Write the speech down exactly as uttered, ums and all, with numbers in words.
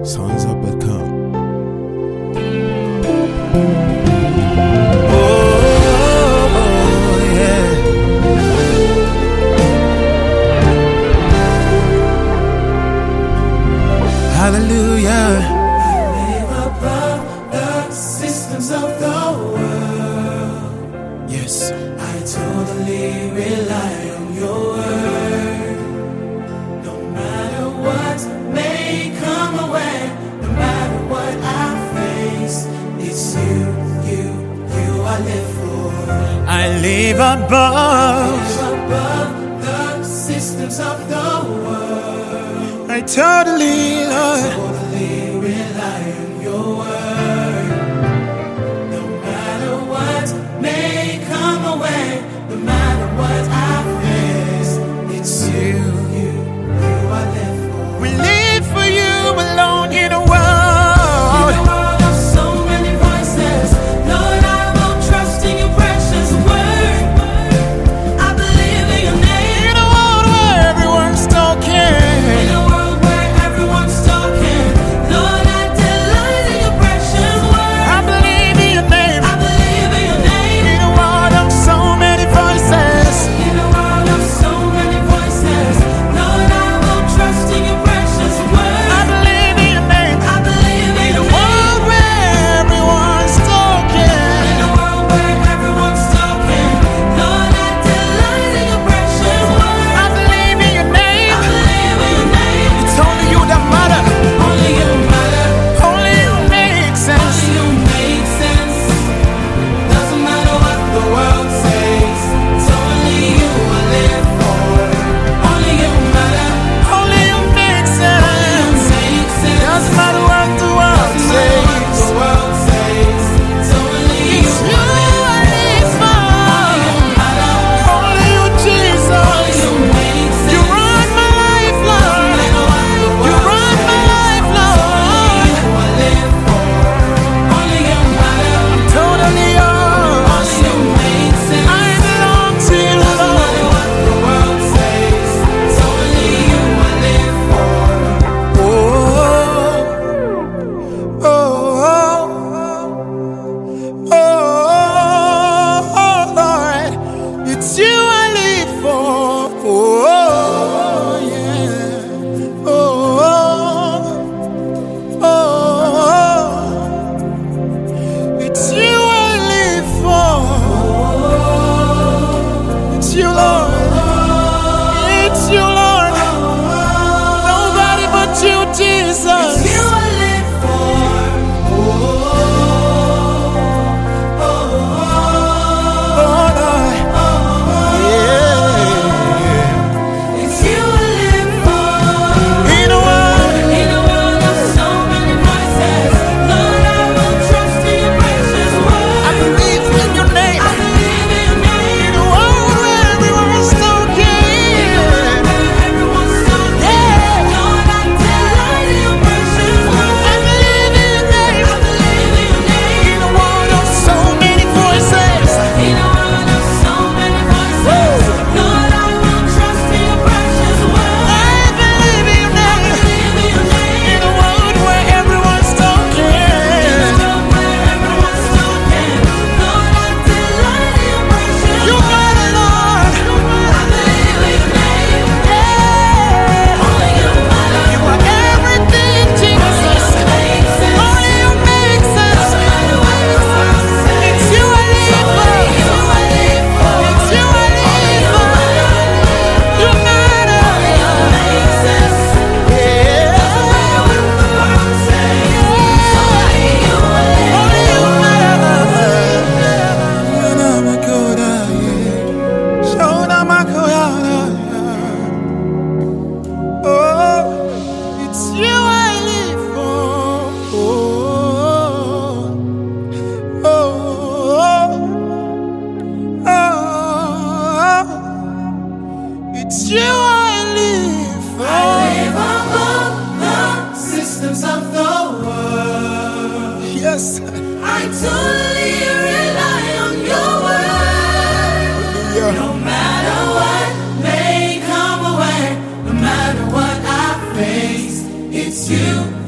Songs up that come. Oh, yeah. Hallelujah. I live above the systems of the world. Yes. I totally rely on your word. No matter what may come away, no matter what I face, it's you, you, you I live for. I live above. Live above the systems of the world. I totally, Lord. Totally rely on your word. No matter what may come away, no matter what I face, it's you, you, you I live for. We live for you alone in a In world. a world of so many voices, Lord, I will trust in your precious word. I believe in your name. In a world where everyone's talking. In a world where everyone's talking, Lord, I delight in your precious word. I believe in your name. I believe in your name. In a world of so many voices. In a world of so many voices, Lord, I will trust in your precious word. I believe in your name. I believe in In a your world name. where everyone's talking. In a world where everyone's talking, Lord, I delight in your precious word. I believe in your name. I believe in your name. It's only you that matter. Only you matter. Only you make sense. Only you make sense. Doesn't matter what the world says. It's only you I live for. Only you matter. Only you make You sense. make sense. Doesn't matter what the world Doesn't matter what says. the world says. It's only you It's I you I live live for. Only you for. matter. Only you, Only Jesus. you make sense. You run my life, Doesn't Lord. matter what the You world run my says. life, It's Lord. only you I live for. Only you matter. Totally yours. Only you make sense. I belong to you, Doesn't matter Lord. what the world says. It's only you I live for. Oh, oh, oh, oh, oh, Lord. It's you I live for. Oh, yeah. Oh, oh, oh. It's you I live for. It's you, Lord. It's you, Lord. Nobody but you, Jesus. It's you I live for. Oh, Oh, Lord. Yeah. it's you I live for. In a world, In a world of so many voices, Lord, I will trust in your precious word. I believe in your name. I believe in your name. In a world where everyone's talking. Everyone's talking. Yeah. Lord, I delight in your precious word. I believe in your name. I believe in your name. In a world of so many voices. In a world of so many voices, Lord, I will trust in your precious word. I believe in your I name. believe in your name. In a world where everyone's In a talking. world where everyone's talking, Lord, I delight in your precious You word. matter, Lord. I believe in your name. Yeah. Only you matter. You are everything, Jesus. Make sense. Only you make sense. Doesn't matter what the world says. It's you I live for. You I live for. It's you I live for. You matter. Make sense. Yeah. Doesn't matter what the world says. Only you I live for. Only you matter. Shona makoda, yeah. Shona makoda, yeah. Oh, it's you I live for. Oh, oh, oh, oh. It's you I live for. I live above the systems of the world. Yes. I totally rely on your word. Yeah. No matter what may come away, no matter what I face, it's you.